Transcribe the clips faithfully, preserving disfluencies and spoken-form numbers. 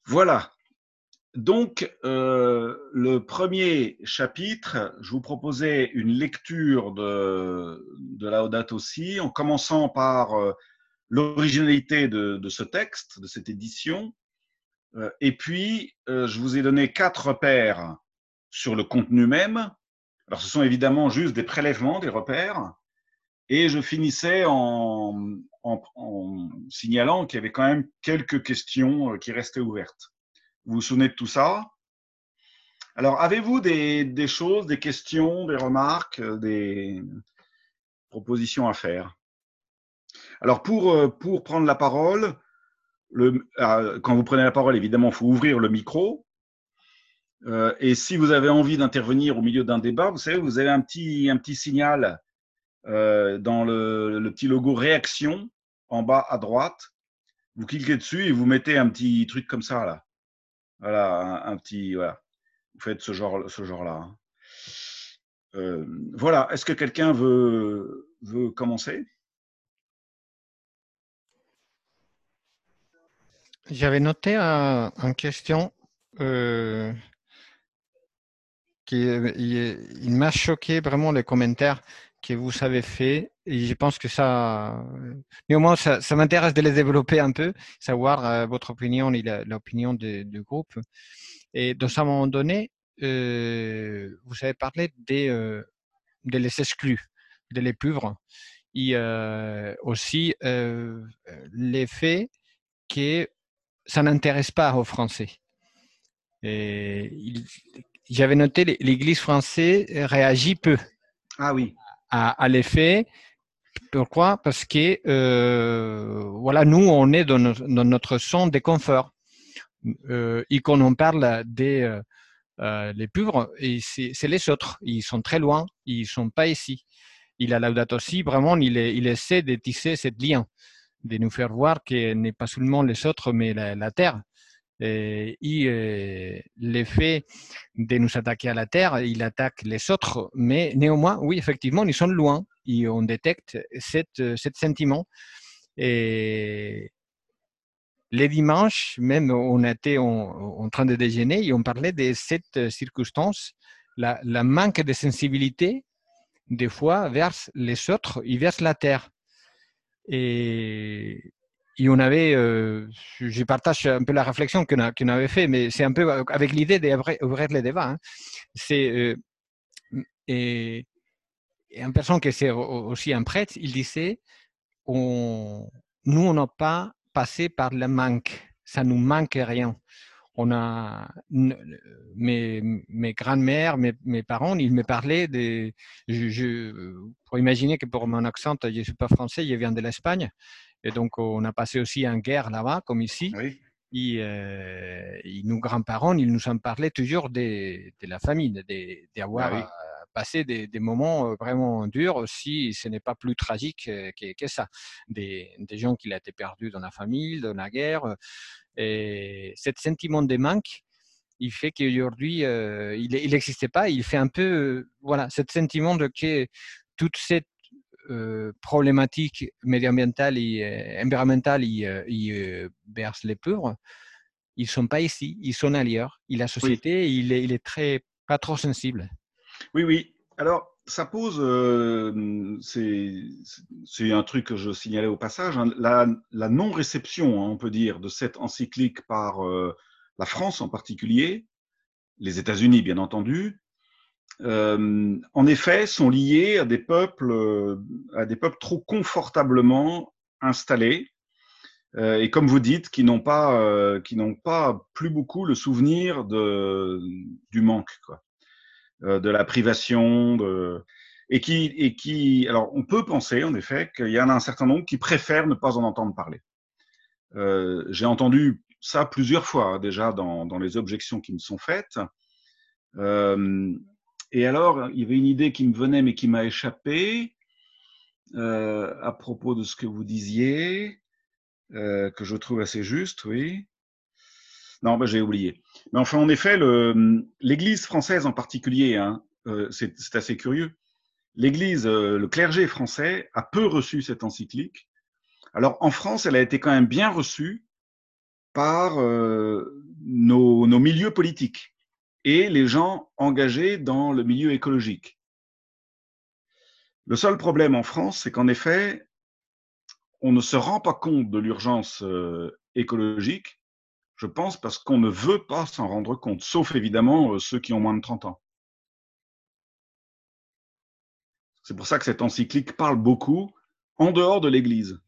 Voilà. Donc, euh, le premier chapitre, je vous proposais une lecture de, de Laudato Si, en commençant par euh, l'originalité de, de ce texte, de cette édition. Euh, et puis, euh, je vous ai donné quatre repères sur le contenu même. Alors, ce sont évidemment juste des prélèvements, des repères. Et je finissais en, en, en signalant qu'il y avait quand même quelques questions qui restaient ouvertes. Vous vous souvenez de tout ça? Alors, avez-vous des, des choses, des questions, des remarques, des propositions à faire? Alors, pour, pour prendre la parole, le, quand vous prenez la parole, évidemment, il faut ouvrir le micro. Euh, et si vous avez envie d'intervenir au milieu d'un débat, vous savez, vous avez un petit, un petit signal euh, dans le, le petit logo réaction en bas à droite. Vous cliquez dessus et vous mettez un petit truc comme ça, là. Voilà, un, un petit. Voilà. Vous faites ce genre, ce genre-là. Hein. Euh, voilà. Est-ce que quelqu'un veut, veut commencer? J'avais noté un, une question euh, qui il, il m'a choqué vraiment les commentaires que vous avez fait et je pense que ça, néanmoins, ça, ça m'intéresse de les développer un peu, savoir euh, votre opinion et l'opinion du groupe. Et dans un moment donné, euh, vous avez parlé des, euh, de les exclus, de les pauvres, et euh, aussi euh, l'effet que ça n'intéresse pas aux Français. Et il, j'avais noté l'Église française réagit peu Ah oui. à, à l'effet. Pourquoi? Parce que euh, voilà, nous on est dans, notre, dans notre zone de confort euh, et quand on parle des euh, les pauvres, et c'est les autres. Ils sont très loin, ils sont pas ici. Il a Laudato Si, vraiment, il, il essaie de tisser ce lien, de nous faire voir que n'est pas seulement les autres, mais la, la terre. Et, et l'effet de nous attaquer à la terre, il attaque les autres, mais néanmoins, oui, effectivement, ils sont loin et on détecte cette, cette sentiment. Et les dimanches, même, on était en, en train de déjeuner et on parlait de cette circonstance, la, la manque de sensibilité, des fois, vers les autres et vers la terre. Et, et on avait, euh, je partage un peu la réflexion qu'on a, qu'on avait fait, mais c'est un peu avec l'idée d'ouvrir les débats. Hein. C'est euh, et, et une personne qui c'est aussi un prêtre, il disait, on, nous on n'a pas passé par le manque, ça nous manque rien. On a mes, mes grands-mères, mes, mes parents, ils me parlaient de. Je, je, pour imaginer que pour mon accent, je ne suis pas français, je viens de l'Espagne. Et donc, on a passé aussi en guerre là-bas, comme ici. Oui. Et, euh, et nos grands-parents, ils nous en parlaient toujours de, de la famine, d'avoir Bah oui. passé des, des, moments vraiment durs, si ce n'est pas plus tragique que, que ça. Des, des gens qui ont été perdus dans la famille, dans la guerre. Et ce sentiment de manque, il fait qu'aujourd'hui, euh, il n'existait pas. Il fait un peu, euh, voilà, ce sentiment de que toute cette euh, problématique médiambientale et euh, environnementale et, euh, et euh, vers les pauvres, ils ne sont pas ici, ils sont ailleurs. Et la Oui. société, il est, il est très, pas trop sensible. Oui, oui. Alors, ça pose, euh, c'est un truc que je signalais au passage, hein, la, la non-réception, hein, on peut dire, de cette encyclique par euh, la France en particulier, les États-Unis bien entendu, euh, en effet, sont liés à des peuples, euh, à des peuples trop confortablement installés, euh, et comme vous dites, qui n'ont pas, euh, qui n'ont pas plus beaucoup le souvenir de, du manque, quoi, euh, de la privation, de, et qui, et qui, alors on peut penser en effet qu'il y en a un certain nombre qui préfèrent ne pas en entendre parler. Euh, J'ai entendu ça plusieurs fois hein, déjà dans, dans les objections qui me sont faites. Euh, et alors, il y avait une idée qui me venait mais qui m'a échappé euh, à propos de ce que vous disiez, euh, que je trouve assez juste, oui. Non, bah, j'ai oublié. Mais enfin, en effet, l'Église française en particulier, hein, euh, c'est assez curieux. L'Église, euh, le clergé français a peu reçu cette encyclique. Alors, en France, elle a été quand même bien reçue par euh, nos milieux politiques et les gens engagés dans le milieu écologique. Le seul problème en France, c'est qu'en effet, on ne se rend pas compte de l'urgence euh, écologique, je pense, parce qu'on ne veut pas s'en rendre compte, sauf évidemment euh, ceux qui ont moins de trente ans. C'est pour ça que cette encyclique parle beaucoup en dehors de l'Église.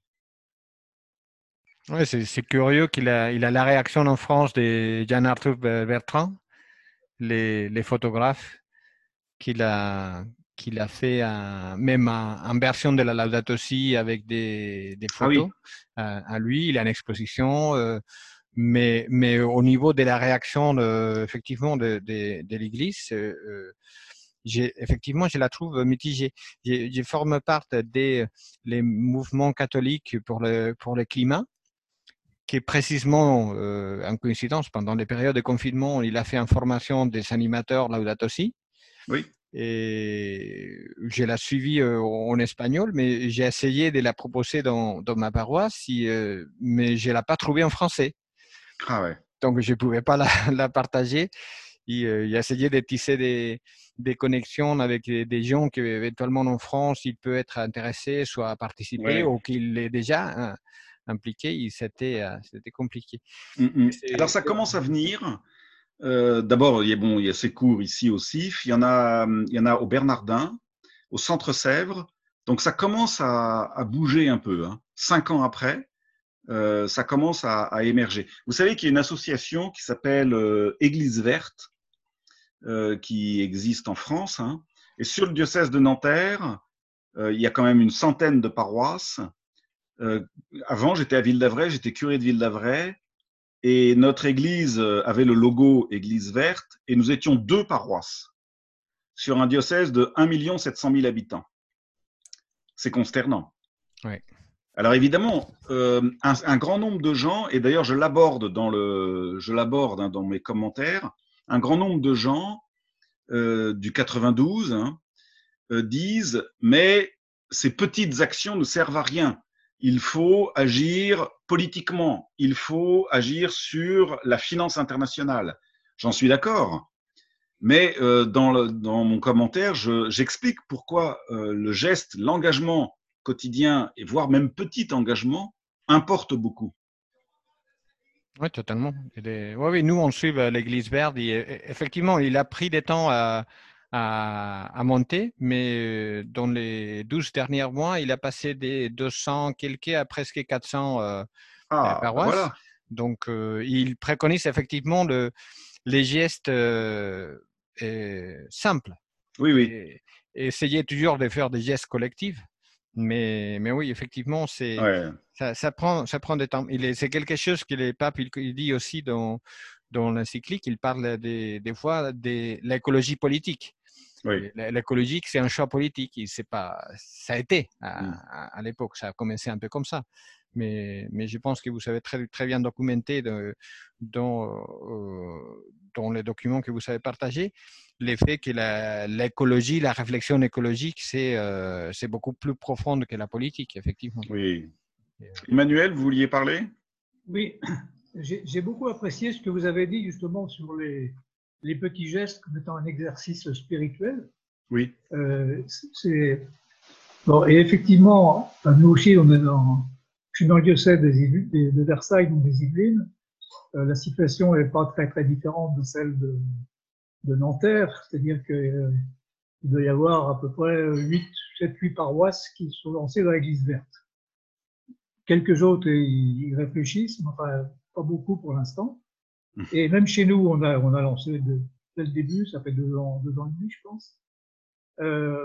Ouais, c'est c'est curieux qu'il a, il a la réaction en France de Jean Arthur Bertrand, les, les photographes, qu'il a, qu'il a fait un- même en, en version de la Laudato Si avec des, des Ah photos oui, à, à lui. Il a une exposition, euh, mais, mais au niveau de la réaction de, effectivement de, de, de l'Église, euh, euh, j'ai, effectivement, je la trouve mitigée. Je, je forme part des les mouvements catholiques pour le, pour le climat, qui est précisément euh, en coïncidence, pendant les périodes de confinement, il a fait une formation des animateurs Laudato Si. oui. Et je l'ai suivi euh, en espagnol, mais j'ai essayé de la proposer dans, dans ma paroisse, et, euh, mais je ne l'ai pas trouvée en français. Ah ouais. Donc, je ne pouvais pas la, la partager. Et, euh, j'ai essayé de tisser des, des connexions avec des, des gens qui, éventuellement, en France, ils peuvent être intéressés, soit à participer Ouais. ou qu'il est déjà hein, impliqué. C'était euh, c'était compliqué. Mm, mm. Alors C'est, ça commence à venir. Euh, D'abord, il y a bon, il y a ces cours ici au C I F. Il y en a, il y en a au Bernardin, au Centre Sèvres. Donc ça commence à, à bouger un peu. Hein. Cinq ans après, euh, ça commence à, à émerger. Vous savez qu'il y a une association qui s'appelle euh, Église Verte, euh, qui existe en France. Hein. Et sur le diocèse de Nanterre, euh, il y a quand même une centaine de paroisses. Euh, avant, j'étais à Ville-d'Avray, j'étais curé de Ville-d'Avray. Et notre église avait le logo Église verte et nous étions deux paroisses sur un diocèse de un million sept cent mille habitants. C'est consternant. ouais. Alors évidemment, euh, un, un, grand nombre de gens, et d'ailleurs je l'aborde dans, le, je l'aborde, hein, dans mes commentaires, un grand nombre de gens euh, du quatre-vingt-douze hein, euh, disent « mais ces petites actions ne servent à rien. Il faut agir politiquement, il faut agir sur la finance internationale. » J'en suis d'accord, mais euh, dans, le, dans mon commentaire, je, j'explique pourquoi euh, le geste, l'engagement quotidien, et voire même petit engagement, importe beaucoup. Oui, totalement. Oui, oui, nous, on suit l'Église verte. Et, effectivement, il a pris des temps à, à, à monter, mais dans les douze derniers mois, il a passé des deux cents quelques à presque quatre cents euh, Ah, ben paroisses. voilà. Donc, euh, il préconise effectivement le, les gestes euh, euh, simples. Oui, oui. Et, et essayer toujours de faire des gestes collectifs. Mais, mais oui, effectivement, c'est, Ouais. ça, ça, prend, ça prend du temps. Il est, c'est quelque chose que le pape il, il dit aussi dans, dans l'encyclique. Il parle des, des fois de l'écologie politique. Oui. L'écologie, c'est un choix politique. C'est pas, ça a été Mm. à, à, à l'époque. Ça a commencé un peu comme ça. Mais, mais je pense que vous savez très, très bien documenté de, dans, euh, dans les documents que vous avez partagés l'effet que la, l'écologie, la réflexion écologique, c'est, euh, c'est beaucoup plus profonde que la politique, effectivement. Oui. Emmanuel, vous vouliez parler? Oui, j'ai, j'ai beaucoup apprécié ce que vous avez dit justement sur les, les petits gestes comme étant un exercice spirituel. Oui. Euh, c'est bon, et effectivement, nous aussi, on est dans, je suis dans le diocèse des, de Versailles, donc des Yvelines. Euh, la situation n'est pas très très différente de celle de, de Nanterre, c'est-à-dire que euh, il doit y avoir à peu près huit, sept, huit paroisses qui sont lancées dans l'Église verte. Quelques autres y réfléchissent, mais enfin pas beaucoup pour l'instant. Et même chez nous, on a on a lancé de, dès le début, ça fait deux ans, deux ans et demi, je pense. Euh,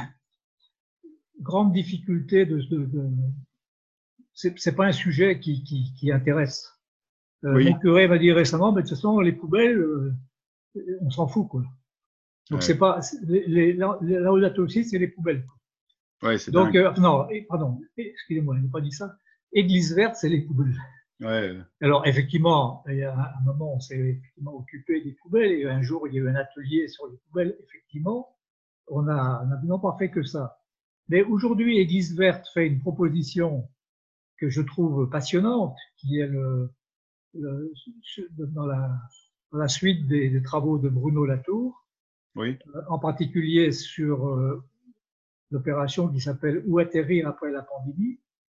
grande difficulté de, de, de c'est, c'est pas un sujet qui, qui, qui intéresse. Euh, Oui. Mon curé m'a dit récemment, mais de toute façon, les poubelles, euh, on s'en fout, quoi. Donc, Ouais. c'est pas, les, les, les Laudato Si, c'est les poubelles. Ouais, c'est Donc, dingue. euh, non, pardon, excusez-moi, je n'ai pas dit ça. Église verte, c'est les poubelles. Ouais. Alors, effectivement, il y a un moment, on s'est effectivement occupé des poubelles, et un jour, il y a eu un atelier sur les poubelles. Effectivement, on a, on a non pas fait que ça. Mais aujourd'hui, Église verte fait une proposition que je trouve passionnante, qui est le, le dans la à la suite des, des travaux de Bruno Latour, Oui. en particulier sur euh, l'opération qui s'appelle « Où atterrir après la pandémie ».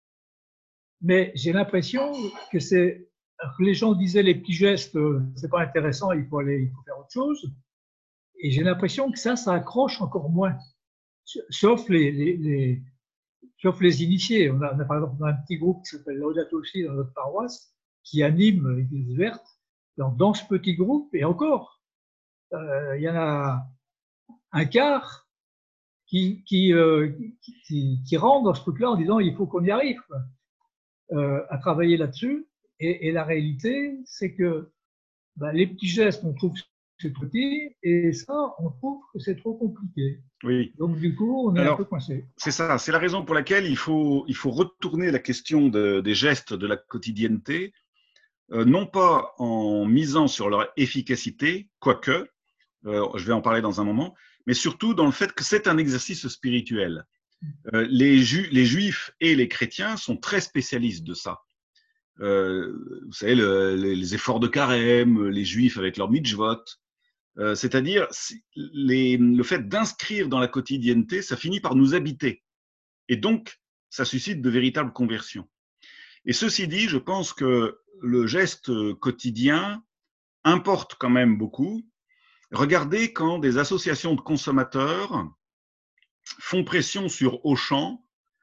Mais j'ai l'impression que c'est que les gens disaient les petits gestes, c'est pas intéressant, il faut aller, il faut faire autre chose. Et j'ai l'impression que ça, ça accroche encore moins, sauf les, les, les sauf les initiés. On a, on a par exemple un petit groupe qui s'appelle Laudato Si dans notre paroisse, qui anime l'Église verte. Dans, dans ce petit groupe, et encore, euh, il y en a un quart qui, qui, euh, qui, qui rentre dans ce truc-là en disant il faut qu'on y arrive, quoi. Euh, à travailler là-dessus. Et, et la réalité, c'est que ben, les petits gestes, on trouve que c'est petit, et ça, on trouve que c'est trop compliqué. Oui. Donc, du coup, on est Alors, un peu coincé. C'est ça, c'est la raison pour laquelle il faut, il faut retourner la question de, des gestes de la quotidienneté, euh, non pas en misant sur leur efficacité, quoique, euh, je vais en parler dans un moment, mais surtout dans le fait que c'est un exercice spirituel. Euh, les, ju les juifs et les chrétiens sont très spécialistes de ça. Euh, vous savez, le, les, les efforts de carême, les juifs avec leur mitzvot, euh, c'est-à-dire les, le fait d'inscrire dans la quotidienneté, ça finit par nous habiter. Et donc, ça suscite de véritables conversions. Et ceci dit, je pense que le geste quotidien importe quand même beaucoup. Regardez quand des associations de consommateurs font pression sur Auchan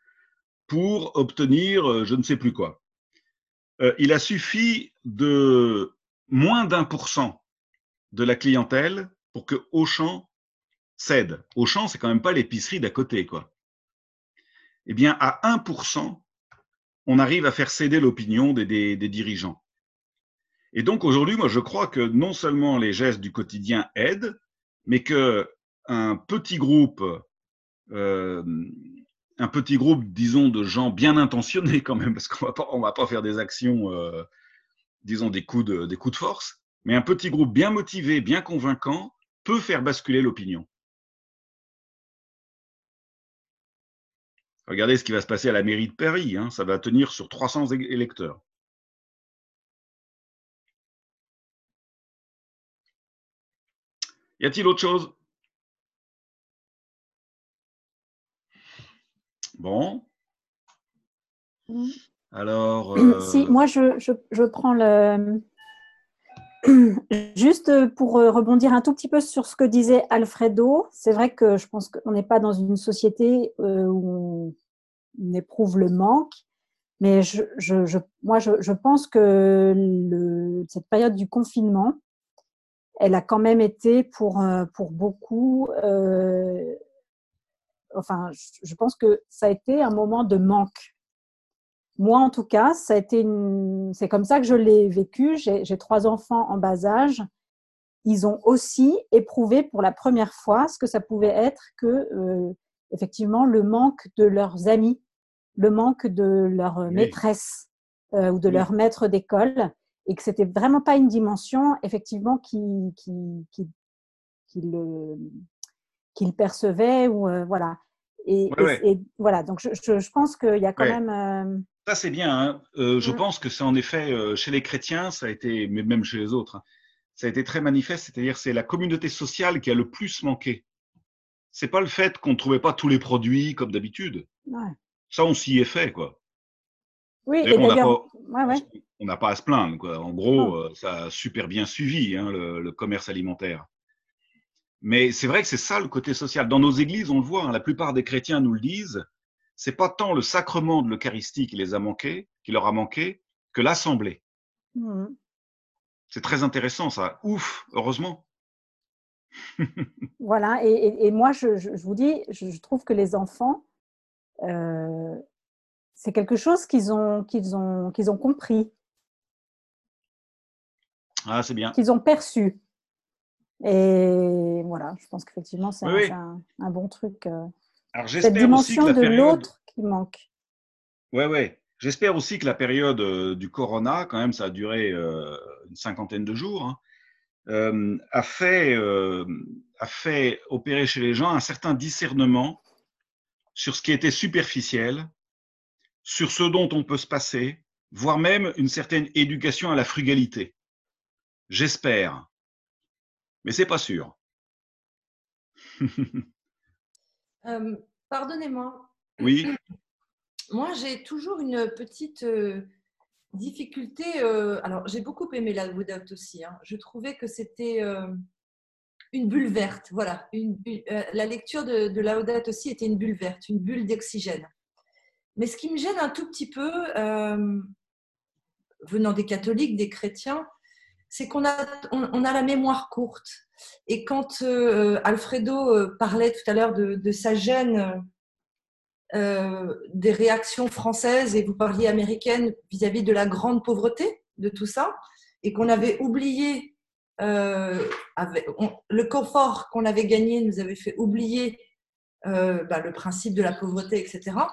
pour obtenir je ne sais plus quoi. Euh, il a suffi de moins d'un pour cent de la clientèle pour que Auchan cède. Auchan, c'est quand même pas l'épicerie d'à côté, quoi. Eh bien, à un pour cent, on arrive à faire céder l'opinion des, des, des dirigeants. Et donc, aujourd'hui, moi, je crois que non seulement les gestes du quotidien aident, mais qu'un petit groupe, euh, un petit groupe, disons, de gens bien intentionnés quand même, parce qu'on va pas, on va pas faire des actions, euh, disons, des coups de, des coups de force, mais un petit groupe bien motivé, bien convaincant, peut faire basculer l'opinion. Regardez ce qui va se passer à la mairie de Paris, hein, ça va tenir sur trois cents électeurs. Y a-t-il autre chose? Bon. Alors. Euh... Si, moi, je, je, je prends le. Juste pour rebondir un tout petit peu sur ce que disait Alfredo, c'est vrai que je pense qu'on n'est pas dans une société où on éprouve le manque, mais je, je, je, moi, je, je pense que le, cette période du confinement, elle a quand même été pour, pour beaucoup, euh, enfin, je pense que ça a été un moment de manque. Moi, en tout cas, ça a été une... c'est comme ça que je l'ai vécu. J'ai, j'ai trois enfants en bas âge. Ils ont aussi éprouvé pour la première fois ce que ça pouvait être que, euh, effectivement, le manque de leurs amis, le manque de leur oui. maîtresse euh, ou de oui. leur maître d'école, et que c'était vraiment pas une dimension, effectivement, qui, qui, qui, qui le, qu'ils percevaient ou euh, voilà. Et, ouais, et, ouais. et voilà. Donc, je, je, je pense qu'il y a quand ouais. même. Euh, Ça, c'est bien. Hein. Euh, je mmh. pense que c'est en effet, euh, chez les chrétiens, ça a été, mais même chez les autres, hein, ça a été très manifeste. C'est-à-dire, c'est la communauté sociale qui a le plus manqué. C'est pas le fait qu'on ne trouvait pas tous les produits comme d'habitude. Ouais. Ça, on s'y est fait, quoi. Oui, d'ailleurs, et on d'ailleurs, n'a pas, ouais, ouais. on n'a pas à se plaindre, quoi. En gros, euh, ça a super bien suivi, hein, le, le commerce alimentaire. Mais c'est vrai que c'est ça le côté social. Dans nos églises, on le voit, hein, la plupart des chrétiens nous le disent. C'est pas tant le sacrement de l'Eucharistie qui les a manqués, qui leur a manqué, que l'assemblée. Mmh. C'est très intéressant, ça. Ouf, heureusement. Voilà, et, et, et moi, je, je, je vous dis, je, je trouve que les enfants, euh, c'est quelque chose qu'ils ont, qu'ils ont, qu'ils ont compris. Ah, c'est bien. Qu'ils ont perçu. Et voilà, je pense qu'effectivement, c'est, oui, un, oui. c'est un, un bon truc. Euh, Alors, cette dimension de période... l'autre qui manque. Ouais, ouais. J'espère aussi que la période euh, du corona, quand même, ça a duré euh, une cinquantaine de jours, hein, euh, a fait, euh, a fait opérer chez les gens un certain discernement sur ce qui était superficiel, sur ce dont on peut se passer, voire même une certaine éducation à la frugalité. J'espère mais c'est pas sûr. euh, Pardonnez-moi. Oui. Moi, j'ai toujours une petite euh, difficulté. Euh, alors, j'ai beaucoup aimé la Laudato aussi. Hein. Je trouvais que c'était euh, une bulle verte. Voilà. Une, une, euh, la lecture de, de Laudato aussi était une bulle verte, une bulle d'oxygène. Mais ce qui me gêne un tout petit peu, euh, venant des catholiques, des chrétiens, c'est qu'on a, on, on a la mémoire courte. Et quand euh, Alfredo euh, parlait tout à l'heure de, de sa gêne euh, des réactions françaises, et vous parliez américaines vis-à-vis de la grande pauvreté de tout ça, et qu'on avait oublié, euh, avec, on, le confort qu'on avait gagné nous avait fait oublier euh, bah, le principe de la pauvreté, et cetera.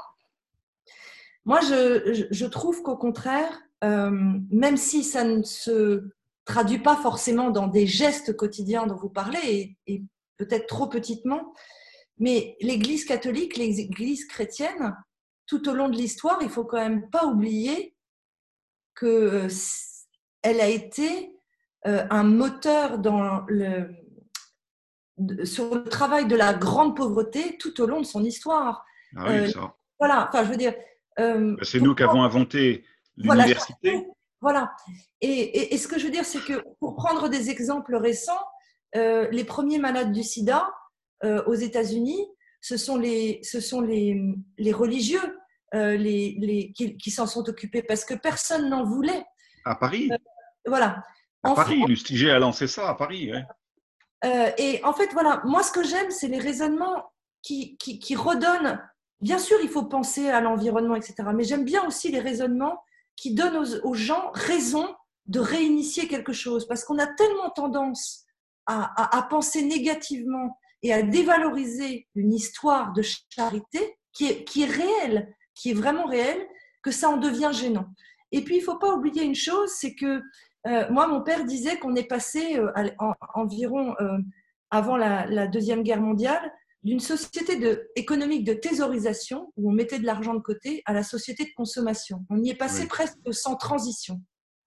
Moi, je, je, je trouve qu'au contraire, euh, même si ça ne se traduit pas forcément dans des gestes quotidiens dont vous parlez, et, et peut-être trop petitement, mais l'Église catholique, l'Église chrétienne, tout au long de l'histoire, il ne faut quand même pas oublier qu'elle a été euh, un moteur dans le, de, sur le travail de la grande pauvreté tout au long de son histoire. Ah oui, euh, ça. Voilà, enfin, je veux dire… Euh, c'est nous qui avons inventé l'université. Voilà. voilà. Et, et, et ce que je veux dire, c'est que pour prendre des exemples récents, euh, les premiers malades du sida euh, aux États-Unis, ce sont les, ce sont les, les religieux euh, les, les, qui, qui s'en sont occupés parce que personne n'en voulait. À Paris euh, Voilà. À en Paris, Lustiger a lancé ça à Paris. Ouais. Euh, et en fait, voilà, moi, ce que j'aime, c'est les raisonnements qui, qui, qui redonnent. Bien sûr, il faut penser à l'environnement, et cetera. Mais j'aime bien aussi les raisonnements qui donnent aux, aux gens raison de réinitier quelque chose. Parce qu'on a tellement tendance à, à, à penser négativement et à dévaloriser une histoire de charité qui est, qui est réelle, qui est vraiment réelle, que ça en devient gênant. Et puis, il ne faut pas oublier une chose, c'est que euh, moi, mon père disait qu'on est passé euh, en, environ euh, avant la, la Deuxième Guerre mondiale d'une société de, économique de thésaurisation, où on mettait de l'argent de côté, à la société de consommation. On y est passé oui. presque sans transition.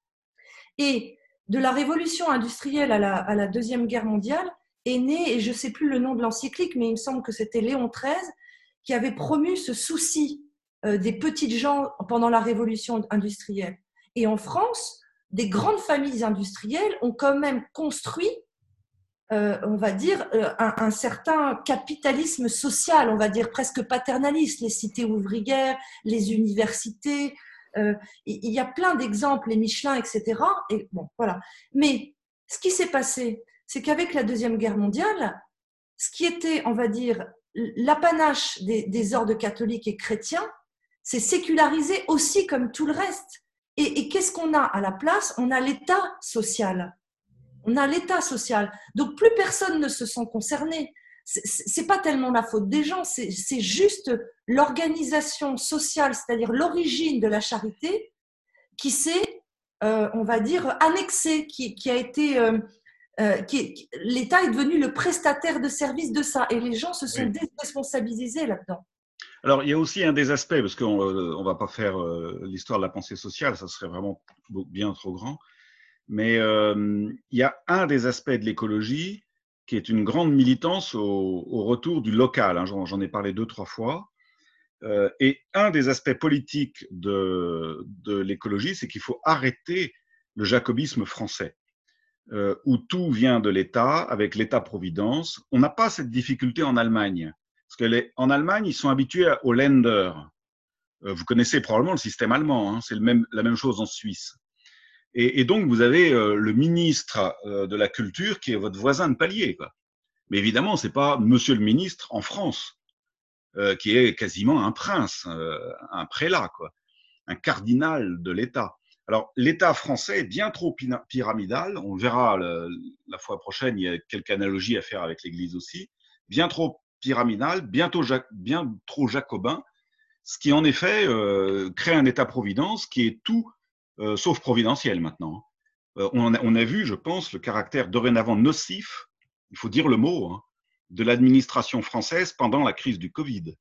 Et de la révolution industrielle à la, à la Deuxième Guerre mondiale est né, et je ne sais plus le nom de l'encyclique, mais il me semble que c'était Léon treize, qui avait promu ce souci euh, des petites gens pendant la révolution industrielle. Et en France, des grandes familles industrielles ont quand même construit Euh, on va dire, euh, un, un certain capitalisme social, on va dire presque paternaliste, les cités ouvrières, les universités, euh, il y a plein d'exemples, les Michelin, et cetera. Et bon, voilà. Mais ce qui s'est passé, c'est qu'avec la Deuxième Guerre mondiale, ce qui était, on va dire, l'apanage des, des ordres catholiques et chrétiens, c'est sécularisé aussi comme tout le reste. Et, et qu'est-ce qu'on a à la place? On a l'État social. On a l'État social. Donc, plus personne ne se sent concerné. Ce n'est pas tellement la faute des gens, c'est juste l'organisation sociale, c'est-à-dire l'origine de la charité, qui s'est, euh, on va dire, annexée, qui, qui a été… Euh, euh, qui, l'État est devenu le prestataire de services de ça, et les gens se sont oui. déresponsabilisés là-dedans. Alors, il y a aussi un des aspects, parce qu'on ne euh, va pas faire euh, l'histoire de la pensée sociale, ça serait vraiment bien trop grand. Mais euh, il y a un des aspects de l'écologie qui est une grande militance au, au retour du local. Hein, j'en ai parlé deux, trois fois. Euh, et un des aspects politiques de, de l'écologie, c'est qu'il faut arrêter le jacobisme français, euh, où tout vient de l'État, avec l'État-providence. On n'a pas cette difficulté en Allemagne. Parce qu'en Allemagne, ils sont habitués au Länder. Euh, vous connaissez probablement le système allemand, hein, c'est même, la même chose en Suisse. Et, et donc, vous avez euh, le ministre euh, de la Culture qui est votre voisin de palier, quoi. Mais évidemment, c'est pas monsieur le ministre en France, euh, qui est quasiment un prince, euh, un prélat, quoi, un cardinal de l'État. Alors, l'État français est bien trop pyramidal. On le verra le, la fois prochaine, il y a quelques analogies à faire avec l'Église aussi. Bien trop pyramidal, bientôt bien trop jacobin, ce qui en effet euh, crée un État-providence qui est tout Euh, sauf providentiel maintenant. Euh, on, a, on a vu, je pense, le caractère dorénavant nocif, il faut dire le mot, hein, de l'administration française pendant la crise du Covid,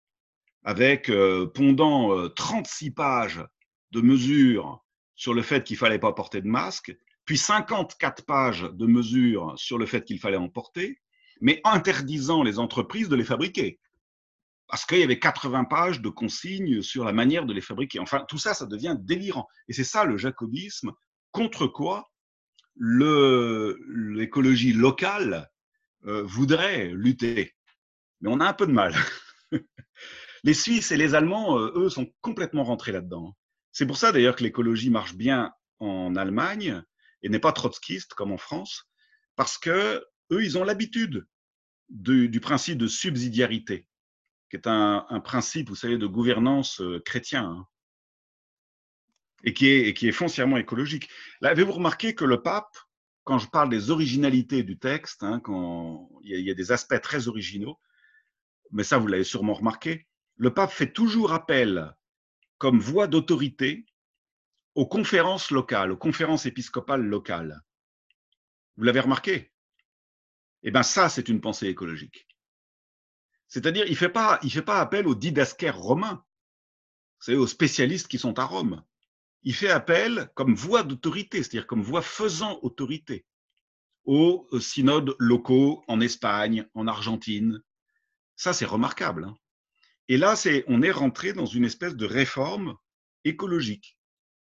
avec euh, pondant euh, trente-six pages de mesures sur le fait qu'il ne fallait pas porter de masque, puis cinquante-quatre pages de mesures sur le fait qu'il fallait en porter, mais interdisant les entreprises de les fabriquer. Parce qu'il y avait quatre-vingts pages de consignes sur la manière de les fabriquer. Enfin, tout ça, ça devient délirant. Et c'est ça le jacobisme, contre quoi l'écologie locale euh, voudrait lutter. Mais on a un peu de mal. Les Suisses et les Allemands, euh, eux, sont complètement rentrés là-dedans. C'est pour ça d'ailleurs que l'écologie marche bien en Allemagne et n'est pas trotskiste comme en France, parce que eux, ils ont l'habitude du, du principe de subsidiarité, qui est un, un principe, vous savez, de gouvernance euh, chrétien, hein, et, qui est, et qui est foncièrement écologique. Là, avez-vous remarqué que le pape, quand je parle des originalités du texte, hein, quand il y, a, il y a des aspects très originaux, mais ça, vous l'avez sûrement remarqué, le pape fait toujours appel comme voie d'autorité aux conférences locales, aux conférences épiscopales locales. Vous l'avez remarqué? Eh bien, ça, c'est une pensée écologique. C'est-à-dire, il ne fait pas, il fait pas appel aux didascaires romains, vous savez, aux spécialistes qui sont à Rome. Il fait appel comme voie d'autorité, c'est-à-dire comme voie faisant autorité, aux synodes locaux en Espagne, en Argentine. Ça, c'est remarquable, hein. Et là, c'est, on est rentré dans une espèce de réforme écologique.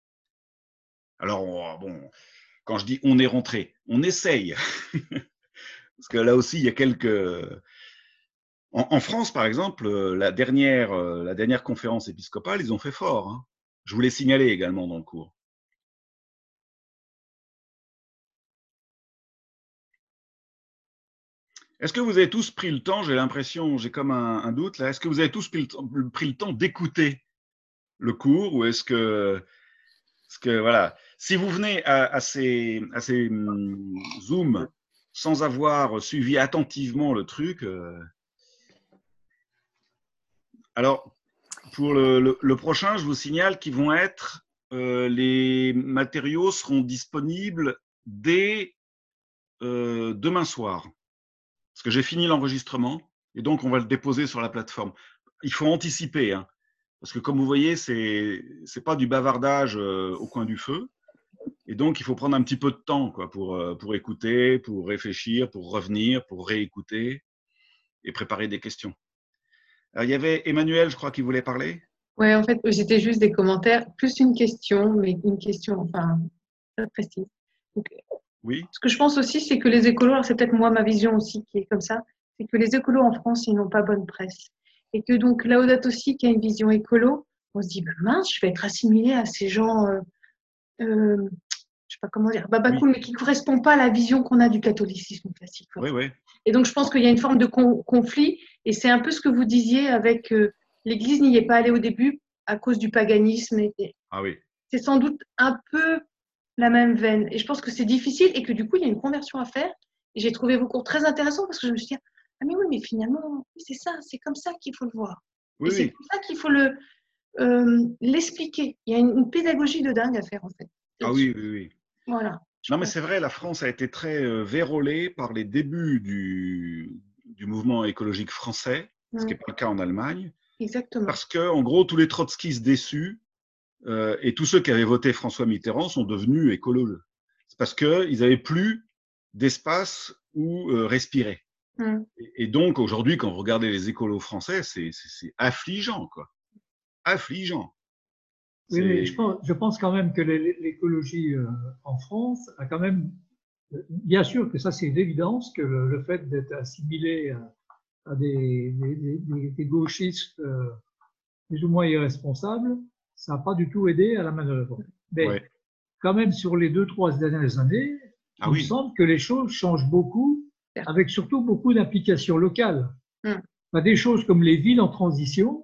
Alors, bon, quand je dis on est rentré, on essaye. Parce que là aussi, il y a quelques... En, en France, par exemple, la dernière, la dernière conférence épiscopale, ils ont fait fort, hein. Je vous l'ai signalé également dans le cours. Est-ce que vous avez tous pris le temps, j'ai l'impression, j'ai comme un, un doute là, est-ce que vous avez tous pris le temps, pris le temps d'écouter le cours, ou est-ce que, est-ce que, voilà, si vous venez à, à ces, à ces hum, Zooms sans avoir suivi attentivement le truc, euh... alors, pour le, le, le prochain, je vous signale qu'ils vont être, euh, les matériaux seront disponibles dès euh, demain soir. Parce que j'ai fini l'enregistrement et donc on va le déposer sur la plateforme. Il faut anticiper, hein, parce que comme vous voyez, c'est c'est pas du bavardage euh, au coin du feu, et donc il faut prendre un petit peu de temps, quoi, pour euh, pour écouter, pour réfléchir, pour revenir, pour réécouter et préparer des questions. Alors, il y avait Emmanuel, je crois, qui voulait parler. Ouais, en fait, c'était juste des commentaires, plus une question, mais une question, enfin, très précise. Donc, oui. Ce que je pense aussi, c'est que les écolos, alors c'est peut-être moi ma vision aussi qui est comme ça, c'est que les écolos en France, ils n'ont pas bonne presse. Et que donc Laudato Si, qui a une vision écolo, on se dit, bah, mince, je vais être assimilée à ces gens, euh, euh, je sais pas comment dire, bah, bah oui. cool, mais qui ne correspondent pas à la vision qu'on a du catholicisme classique. Oui, oui. Et donc je pense qu'il y a une forme de con- conflit, et c'est un peu ce que vous disiez avec euh, l'Église n'y est pas allée au début à cause du paganisme. Et, et ah oui. C'est sans doute un peu la même veine. Et je pense que c'est difficile et que du coup, il y a une conversion à faire. Et j'ai trouvé vos cours très intéressants parce que je me suis dit, ah mais oui, mais finalement, c'est ça, c'est comme ça qu'il faut le voir. Oui, et c'est oui. comme ça qu'il faut le, euh, l'expliquer. Il y a une, une pédagogie de dingue à faire en fait. Ah oui, oui, oui. Voilà. Non, mais c'est vrai, la France a été très euh, vérolée par les débuts du, du mouvement écologique français, ce qui n'est pas le cas en Allemagne. Exactement. Parce que, en gros, tous les trotskistes déçus euh, et tous ceux qui avaient voté François Mitterrand sont devenus écolos. C'est parce qu'ils n'avaient plus d'espace où euh, respirer. Mm. Et, et donc, aujourd'hui, quand vous regardez les écolos français, c'est, c'est, c'est affligeant, quoi. Affligeant. Oui, mais je pense, je pense quand même que l'écologie euh, en France a quand même, bien sûr que ça c'est une évidence, que le, le fait d'être assimilé à, à des, des, des, des gauchistes euh, plus ou moins irresponsables, ça n'a pas du tout aidé à la manœuvre. Mais ouais. Quand même sur les deux, trois dernières années, ah il oui. me semble que les choses changent beaucoup, avec surtout beaucoup d'implications locales. Hum. Enfin, des choses comme les villes en transition,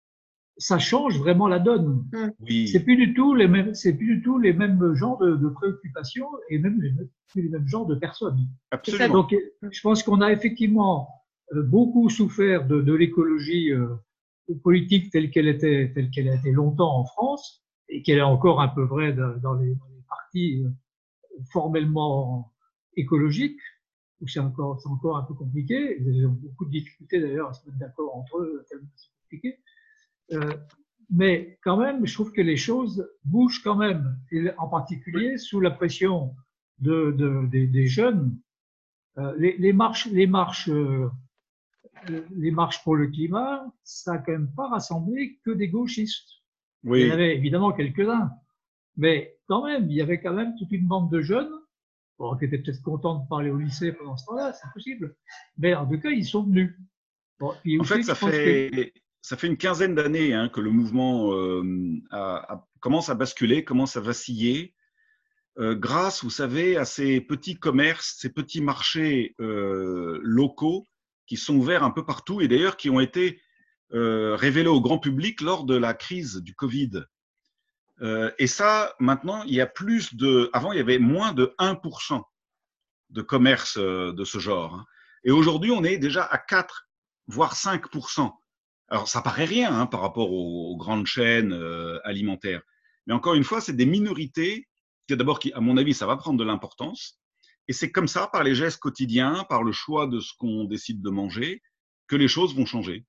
ça change vraiment la donne. Oui. C'est plus du tout les mêmes, c'est plus du tout les mêmes genres de, de préoccupations et même les, les mêmes genres de personnes. Absolument. Donc, je pense qu'on a effectivement beaucoup souffert de, de l'écologie euh, politique telle qu'elle était, telle qu'elle a été longtemps en France et qu'elle est encore un peu vraie dans, dans, les, dans les partis euh, formellement écologiques où c'est encore, c'est encore un peu compliqué. Ils ont beaucoup de difficultés d'ailleurs à se mettre d'accord entre eux, tellement c'est compliqué. Euh, mais quand même, je trouve que les choses bougent quand même, et en particulier sous la pression de, de, des, des jeunes, euh, les, les marches, les marches, euh, les marches pour le climat, ça a quand même pas rassemblé que des gauchistes. Oui. Il y en avait évidemment quelques-uns, mais quand même, il y avait quand même toute une bande de jeunes, bon, qui étaient peut-être contents de parler au lycée pendant ce temps-là, c'est possible, mais en tout cas, ils sont venus. Bon, en fait, ça fait, que... ça fait une quinzaine d'années hein, que le mouvement euh, a, a, commence à basculer, commence à vaciller, euh, grâce, vous savez, à ces petits commerces, ces petits marchés euh, locaux qui sont ouverts un peu partout et d'ailleurs qui ont été euh, révélés au grand public lors de la crise du Covid. Euh, et ça, maintenant, il y a plus de… Avant, il y avait moins de un pour cent de commerce euh, de ce genre. Hein. Et aujourd'hui, on est déjà à quatre, voire cinq pour cent. Alors, ça paraît rien hein, par rapport aux, aux grandes chaînes euh, alimentaires. Mais encore une fois, c'est des minorités qui, d'abord, qui, à mon avis, ça va prendre de l'importance. Et c'est comme ça, par les gestes quotidiens, par le choix de ce qu'on décide de manger, que les choses vont changer.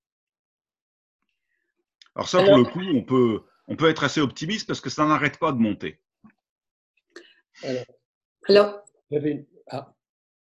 Alors ça, pour le coup, on peut, on peut être assez optimiste parce que ça n'arrête pas de monter. Alors, alors j'avais une… Ah. Jean-Yves ?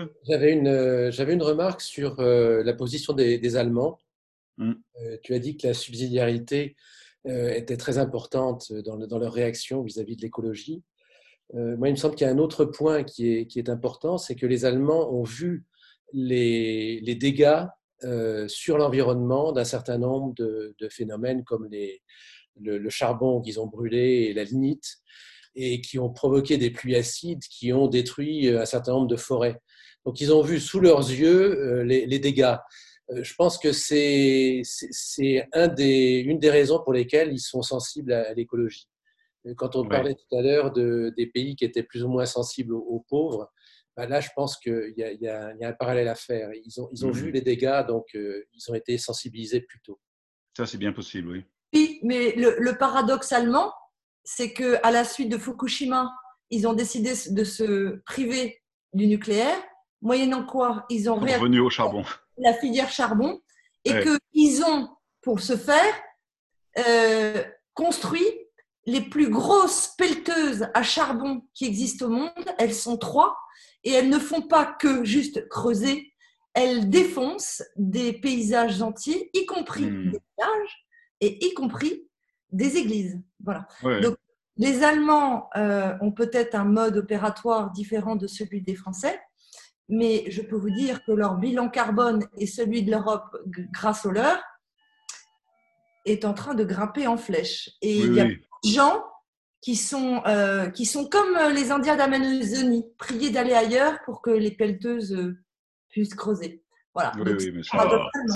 J'avais une, euh, j'avais une remarque sur euh, la position des, des Allemands. Mm. Euh, tu as dit que la subsidiarité euh, était très importante dans, le, dans leur réaction vis-à-vis de l'écologie. Euh, moi, il me semble qu'il y a un autre point qui est, qui est important, c'est que les Allemands ont vu les, les dégâts euh, sur l'environnement d'un certain nombre de, de phénomènes comme les, le, le charbon qu'ils ont brûlé et la lignite, et qui ont provoqué des pluies acides qui ont détruit un certain nombre de forêts. Donc, ils ont vu sous leurs yeux euh, les, les dégâts. Euh, je pense que c'est, c'est, c'est un des, une des raisons pour lesquelles ils sont sensibles à, à l'écologie. Quand on ouais. parlait tout à l'heure de, des pays qui étaient plus ou moins sensibles aux, aux pauvres, ben là, je pense qu'il y a, il y a, il y a un parallèle à faire. Ils ont, ils ont mmh. vu les dégâts, donc euh, ils ont été sensibilisés plus tôt. Ça, c'est bien possible, oui. Oui, mais le, le paradoxalement, c'est qu'à la suite de Fukushima, ils ont décidé de se priver du nucléaire, moyennant quoi ils ont revenu au charbon. La filière charbon, et ouais. qu'ils ont, pour ce faire, euh, construit les plus grosses pelleteuses à charbon qui existent au monde. Elles sont trois, et elles ne font pas que juste creuser, elles défoncent des paysages entiers, y compris mmh. des villages, et y compris des églises. Voilà. Ouais. Donc, les Allemands euh, ont peut-être un mode opératoire différent de celui des Français, mais je peux vous dire que leur bilan carbone et celui de l'Europe, grâce au leur, est en train de grimper en flèche. Et oui, il y a oui. des gens qui sont, euh, qui sont comme les Indiens d'Amazonie, priés d'aller ailleurs pour que les pelleteuses euh, puissent creuser. Voilà. Oui, Donc, oui, mais ça...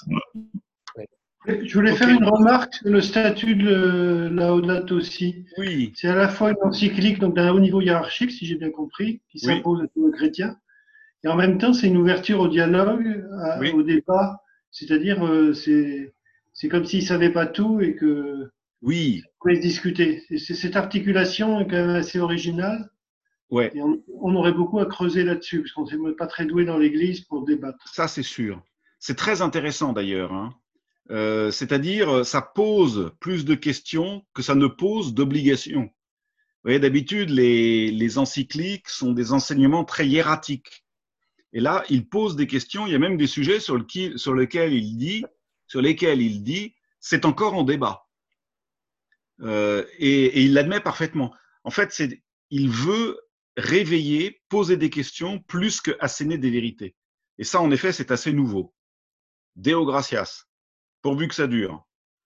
Je voulais okay. faire une remarque sur le statut de Laudato Si. Oui. C'est à la fois une encyclique, donc d'un haut niveau hiérarchique, si j'ai bien compris, qui oui. s'impose à tous les chrétiens. Et en même temps, c'est une ouverture au dialogue, à, oui. au débat. C'est-à-dire, euh, c'est, c'est comme s'ils ne savaient pas tout et que oui. on pouvait se discuter. Et c'est, cette articulation est quand même assez originale. Ouais. Et on, on aurait beaucoup à creuser là-dessus, parce qu'on n'est pas très doué dans l'Église pour débattre. Ça, c'est sûr. C'est très intéressant d'ailleurs. Hein. Euh, c'est-à-dire, ça pose plus de questions que ça ne pose d'obligations. Vous voyez, d'habitude, les, les encycliques sont des enseignements très hiératiques. Et là, il pose des questions. Il y a même des sujets sur, le qui, sur lesquels il dit, sur lesquels il dit, c'est encore en débat. Euh, et, et il l'admet parfaitement. En fait, c'est, il veut réveiller, poser des questions plus que asséner des vérités. Et ça, en effet, c'est assez nouveau. Deo gratias. Pourvu que ça dure.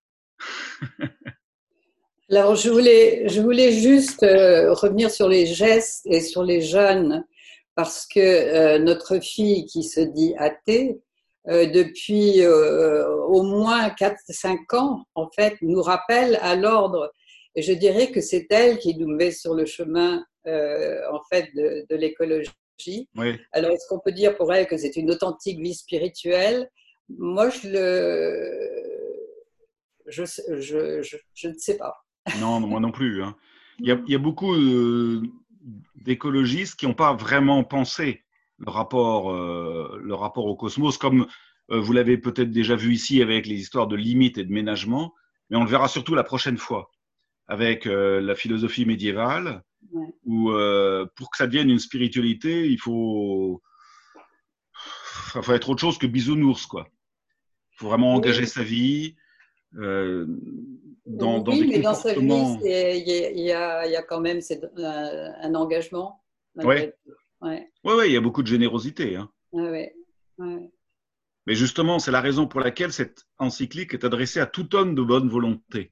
Alors, je voulais, je voulais juste euh, revenir sur les gestes et sur les jeunes, parce que euh, notre fille qui se dit athée, euh, depuis euh, au moins quatre cinq ans, en fait, nous rappelle à l'ordre. Et je dirais que c'est elle qui nous met sur le chemin, euh, en fait, de, de l'écologie. Oui. Alors, est-ce qu'on peut dire pour elle que c'est une authentique vie spirituelle ? Moi, je le, je, je, je, je ne sais pas. Non, moi non plus. Hein. Il y a, il y a beaucoup euh, d'écologistes qui n'ont pas vraiment pensé le rapport, euh, le rapport au cosmos, comme euh, vous l'avez peut-être déjà vu ici avec les histoires de limites et de ménagement, mais on le verra surtout la prochaine fois avec euh, la philosophie médiévale Ouais. Où euh, pour que ça devienne une spiritualité, il faut, il faut être autre chose que bisounours, quoi. Il faut vraiment engager Oui. sa vie euh, dans, dans Oui, des mais dans sa vie, comportements. il y, y, a, y a quand même un, un engagement, malgré Ouais. tout. Ouais. Ouais, ouais, il y a beaucoup de générosité. Hein. Ouais, ouais, ouais. Mais justement, c'est la raison pour laquelle cette encyclique est adressée à tout homme de bonne volonté.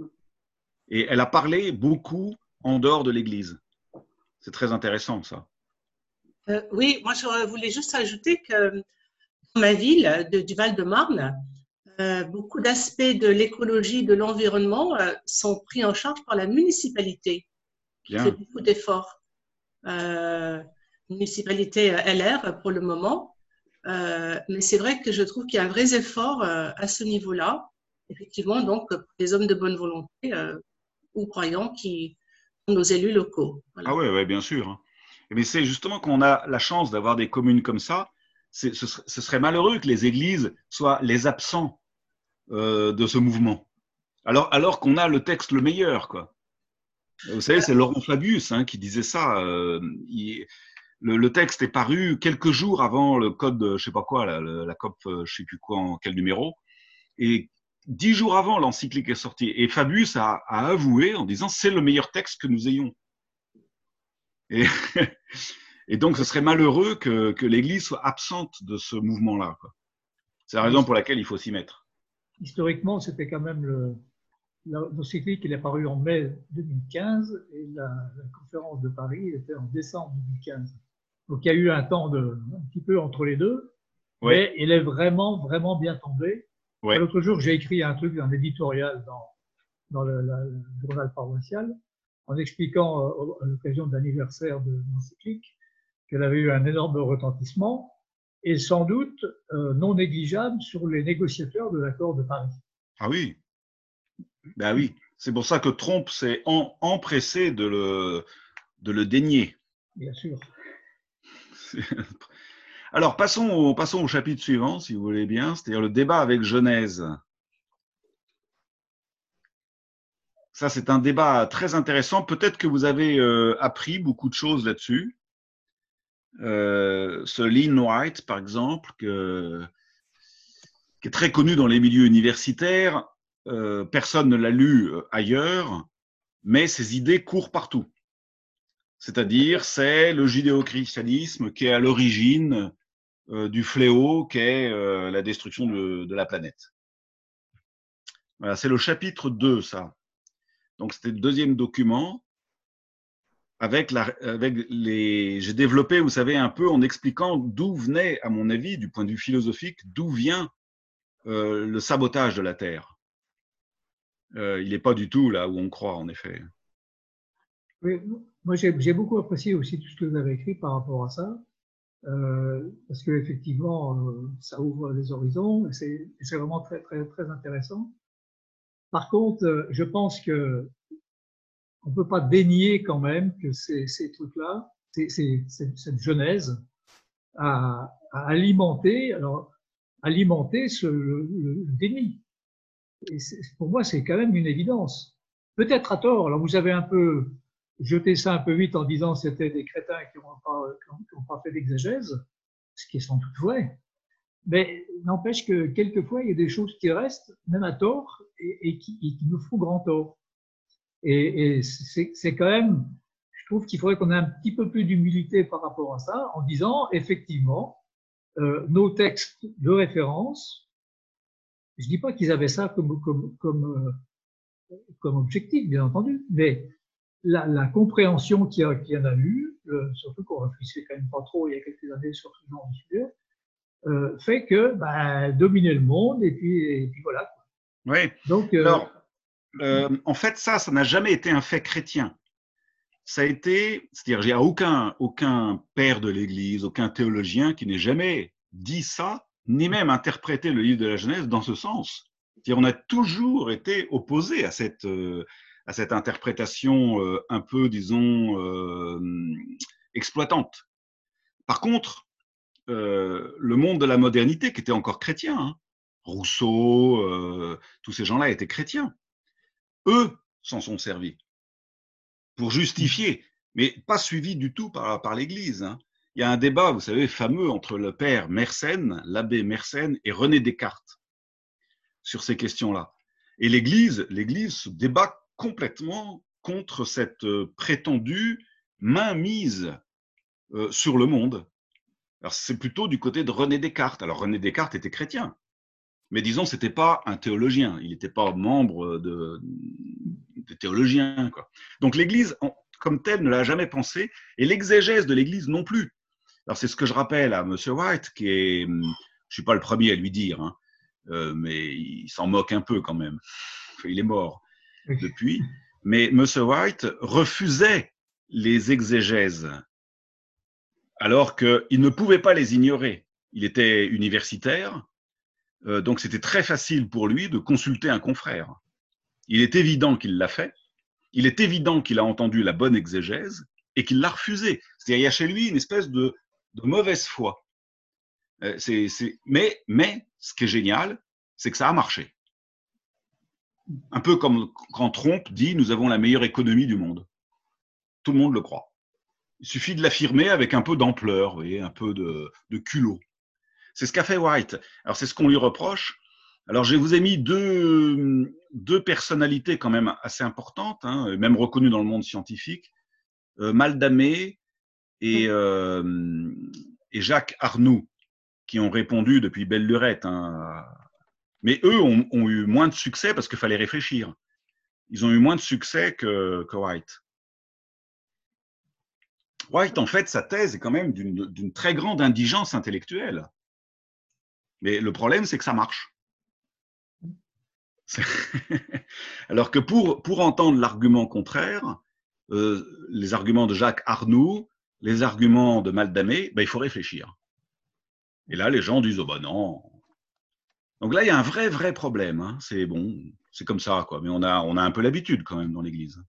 Et elle a parlé beaucoup en dehors de l'Église. C'est très intéressant, ça. Euh, oui, moi, je voulais juste ajouter que dans ma ville de, du Val-de-Marne, euh, beaucoup d'aspects de l'écologie, de l'environnement euh, sont pris en charge par la municipalité, qui Bien. fait beaucoup d'efforts. Euh, municipalité L R pour le moment. Euh, mais c'est vrai que je trouve qu'il y a un vrai effort euh, à ce niveau-là, effectivement, donc pour les hommes de bonne volonté euh, ou croyants qui sont nos élus locaux. Voilà. Ah ouais, ouais, bien sûr. Mais c'est justement qu'on a la chance d'avoir des communes comme ça, ce serait, ce serait malheureux que les églises soient les absents euh, de ce mouvement. Alors, alors qu'on a le texte le meilleur, quoi. Vous savez, c'est Laurent Fabius hein, qui disait ça. Euh, il, le, le texte est paru quelques jours avant le code, je sais pas quoi, la, la, la C O P, je sais plus quoi, en quel numéro. Et dix jours avant, l'encyclique est sortie. Et Fabius a, a avoué en disant c'est le meilleur texte que nous ayons. Et, et donc, ce serait malheureux que, que l'Église soit absente de ce mouvement-là. C'est la raison pour laquelle il faut s'y mettre. Historiquement, c'était quand même le, l'encyclique, il est paru en mai deux mille quinze et la, la conférence de Paris était en décembre deux mille quinze. Donc, il y a eu un temps de, un petit peu entre les deux, ouais. Mais il est vraiment, vraiment bien tombé. Ouais. L'autre jour, j'ai écrit un truc, un éditorial dans, dans le, la, le journal paroissial, en expliquant euh, à l'occasion de l'anniversaire de l'encyclique qu'elle avait eu un énorme retentissement et sans doute euh, non négligeable sur les négociateurs de l'accord de Paris. Ah oui, ben oui, c'est pour ça que Trump s'est en, empressé de le, de le dénier. Bien sûr. Alors, passons au, passons au chapitre suivant, si vous voulez bien, c'est-à-dire le débat avec Genèse. Ça, c'est un débat très intéressant. Peut-être que vous avez euh, appris beaucoup de choses là-dessus. Euh, ce Lynn White, par exemple, que, qui est très connu dans les milieux universitaires, euh, personne ne l'a lu ailleurs, mais ses idées courent partout. C'est-à-dire, c'est le judéo-christianisme qui est à l'origine euh, du fléau qu'est euh, la destruction de, de la planète. Voilà, c'est le chapitre deux, ça. Donc, c'était le deuxième document. Avec, la, avec les, j'ai développé, vous savez, un peu en expliquant d'où venait, à mon avis, du point de vue philosophique, d'où vient euh, le sabotage de la Terre. Euh, il n'est pas du tout là où on croit, en effet. Oui, moi, j'ai, j'ai beaucoup apprécié aussi tout ce que vous avez écrit par rapport à ça, euh, parce que effectivement, euh, ça ouvre les horizons et c'est, et c'est vraiment très, très, très intéressant. Par contre, euh, je pense que on ne peut pas dénier quand même que ces, ces trucs-là, c'est, c'est, c'est, cette genèse a, a alimenté, alors, alimenté ce, le, le déni. Et pour moi, c'est quand même une évidence. Peut-être à tort. Alors, vous avez un peu jeté ça un peu vite en disant que c'était des crétins qui n'ont pas, qui ont pas fait d'exégèse, ce qui est sans doute vrai. Mais n'empêche que quelquefois, il y a des choses qui restent, même à tort, et, et, qui, et qui nous font grand tort. Et, et c'est, c'est quand même, je trouve qu'il faudrait qu'on ait un petit peu plus d'humilité par rapport à ça, en disant, effectivement, euh, nos textes de référence, je dis pas qu'ils avaient ça comme, comme, comme, euh, comme objectif, bien entendu, mais la, la compréhension qu'il y, a, qu'il y en a eu, euh, surtout qu'on réfléchissait quand même pas trop il y a quelques années sur ce genre de sujet, euh, fait que, bah, dominer le monde, et puis, et puis voilà. Oui. Donc, euh, alors, Euh, en fait, ça, ça n'a jamais été un fait chrétien. Ça a été, c'est-à-dire, il n'y a aucun, aucun père de l'Église, aucun théologien qui n'ait jamais dit ça, ni même interprété le livre de la Genèse dans ce sens. C'est-à-dire, on a toujours été opposé à cette, euh, à cette interprétation euh, un peu, disons, euh, exploitante. Par contre, euh, le monde de la modernité, qui était encore chrétien, hein, Rousseau, euh, tous ces gens-là étaient chrétiens. Eux s'en sont servis pour justifier mais pas suivi du tout par, par l'Église. Hein. Il y a un débat, vous savez, fameux entre le père Mersenne, l'abbé Mersenne et René Descartes sur ces questions-là. Et l'Église, l'Église se débat complètement contre cette prétendue mainmise euh, sur le monde. Alors c'est plutôt du côté de René Descartes. Alors René Descartes était chrétien, mais disons c'était pas un théologien. Il n'était pas membre de, des théologiens, quoi. Donc l'Église, comme telle, ne l'a jamais pensé, et l'exégèse de l'Église non plus. Alors c'est ce que je rappelle à Monsieur White, qui est, je suis pas le premier à lui dire, hein, euh, mais il s'en moque un peu quand même. Il est mort depuis. Mais Monsieur White refusait les exégèses, alors qu'il ne pouvait pas les ignorer. Il était universitaire, euh, donc c'était très facile pour lui de consulter un confrère. Il est évident qu'il l'a fait, il est évident qu'il a entendu la bonne exégèse et qu'il l'a refusée. C'est-à-dire qu'il y a chez lui une espèce de, de mauvaise foi. Euh, c'est, c'est... Mais, mais ce qui est génial, c'est que ça a marché. Un peu comme quand Trump dit « nous avons la meilleure économie du monde ». Tout le monde le croit. Il suffit de l'affirmer avec un peu d'ampleur, vous voyez, un peu de, de culot. C'est ce qu'a fait White. Alors, c'est ce qu'on lui reproche. Alors, je vous ai mis deux, deux personnalités quand même assez importantes, hein, même reconnues dans le monde scientifique, euh, Maldamé et, euh, et Jacques Arnoux, qui ont répondu depuis belle lurette. Hein. Mais eux ont, ont eu moins de succès parce qu'il fallait réfléchir. Ils ont eu moins de succès que, que White. White, en fait, sa thèse est quand même d'une, d'une très grande indigence intellectuelle. Mais le problème, c'est que ça marche. Alors que pour, pour entendre l'argument contraire, euh, les arguments de Jacques Arnoux, les arguments de Maldamé, ben, il faut réfléchir. Et là, les gens disent « oh ben non ». Donc là, il y a un vrai, vrai problème. Hein. C'est bon, c'est comme ça, quoi. Mais on a, on a un peu l'habitude quand même dans l'Église.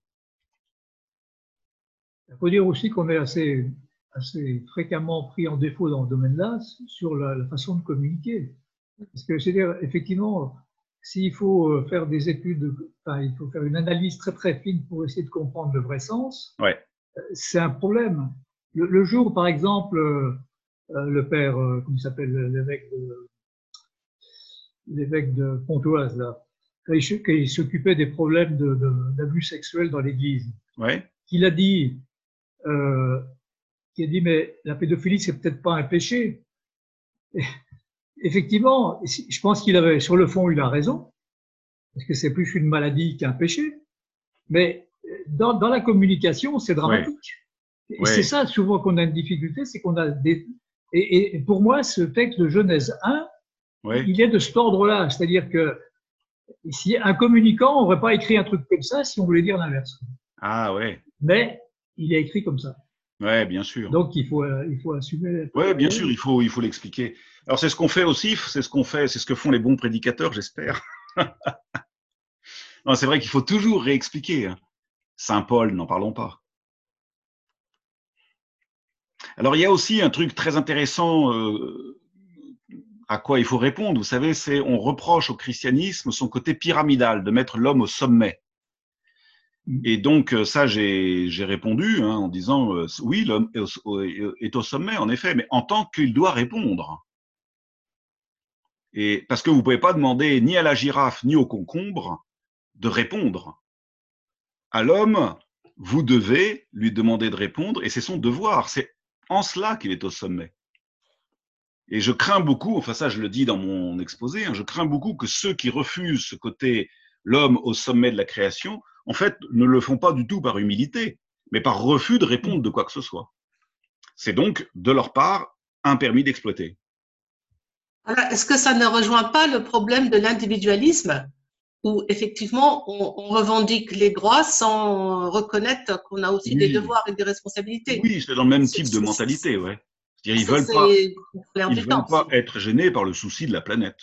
Il faut dire aussi qu'on est assez, assez fréquemment pris en défaut dans ce domaine-là sur la, la façon de communiquer. Parce que, c'est-à-dire, effectivement, s'il faut faire des études, enfin, il faut faire une analyse très très fine pour essayer de comprendre le vrai sens, ouais. C'est un problème. Le, le jour, par exemple, euh, le père, euh, comment il s'appelle, l'évêque de, l'évêque de Pontoise, là, quand il, quand il s'occupait des problèmes de, de, d'abus sexuels dans l'Église, ouais. il a dit, euh, il a dit, mais la pédophilie, c'est peut-être pas un péché. Et, effectivement, je pense qu'il avait, sur le fond, il a raison, parce que c'est plus une maladie qu'un péché. Mais dans, dans la communication, c'est dramatique. Ouais. Et ouais. C'est ça, souvent, qu'on a une difficulté, c'est qu'on a des. Et, et pour moi, ce texte de Genèse un, ouais. il est de cet ordre-là. C'est-à-dire que si un communicant n'aurait pas écrit un truc comme ça si on voulait dire l'inverse. Ah ouais. Mais il est écrit comme ça. Ouais, bien sûr. Donc il faut, il faut assumer. Ouais, bien sûr, il faut, il faut l'expliquer. Alors c'est ce qu'on fait aussi, c'est ce qu'on fait, c'est ce que font les bons prédicateurs, j'espère. Non, c'est vrai qu'il faut toujours réexpliquer. Hein. Saint Paul, n'en parlons pas. Alors il y a aussi un truc très intéressant euh, à quoi il faut répondre. Vous savez, c'est on reproche au christianisme son côté pyramidal, de mettre l'homme au sommet. Et donc ça, j'ai, j'ai répondu hein, en disant euh, oui, l'homme est au, est au sommet, en effet, mais en tant qu'il doit répondre. Et parce que vous ne pouvez pas demander ni à la girafe ni au concombre de répondre. À l'homme, vous devez lui demander de répondre, et c'est son devoir. C'est en cela qu'il est au sommet. Et je crains beaucoup, enfin ça je le dis dans mon exposé, hein, je crains beaucoup que ceux qui refusent ce côté l'homme au sommet de la création, en fait, ne le font pas du tout par humilité, mais par refus de répondre de quoi que ce soit. C'est donc, de leur part, un permis d'exploiter. Alors, est-ce que ça ne rejoint pas le problème de l'individualisme, où effectivement on, on revendique les droits sans reconnaître qu'on a aussi oui. des devoirs et des responsabilités? Oui, c'est dans le même type de mentalité, ouais. C'est-à-dire, ils veulent pas, ils veulent pas être gênés par le souci de la planète.